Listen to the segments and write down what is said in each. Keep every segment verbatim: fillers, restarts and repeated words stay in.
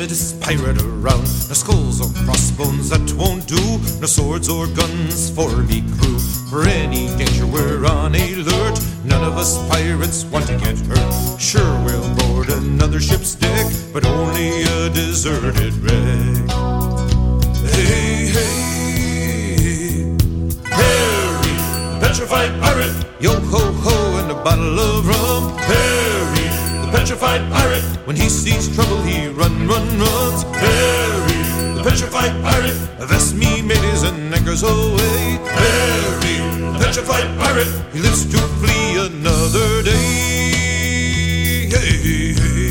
this pirate around. No skulls or crossbones that won't do, no swords or guns for me crew. For any danger we're on alert, none of us pirates want to get hurt. Sure, we'll board another ship's deck, but only a deserted wreck. Hey, hey, Harry, the petrified pirate. Yo ho ho, and a bottle of rum. Harry, the petrified pirate. When he sees trouble, he run, run, runs. Harry, the petrified pirate. That's me, mateys, and anchors away. Harry, the petrified pirate. He lives to flee another day. Hey, hey.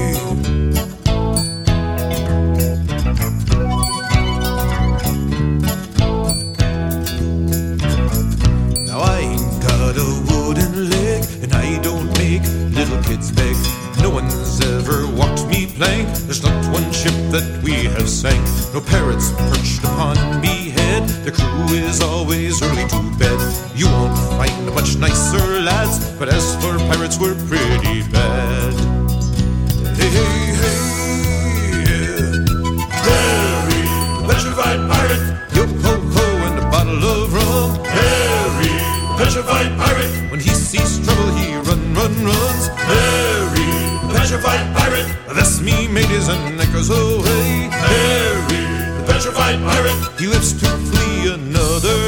Now I ain't got a wooden leg, and I don't make little kids beg. No one's ever walked me plank. There's not one ship that we have sank. No parrots perched upon me head. The crew is always early to bed. You won't find much nicer lads, but as for pirates, we're pretty bad. Hey, hey, hey, Harry, the petrified pirate. Yo ho ho, and a bottle of rum. Harry, the petrified pirate. When he sees trouble, he run, run, runs. Harry, the petrified pirate. That's me, mateys, and anchors away. Harry, the petrified pirate. He lives to flee another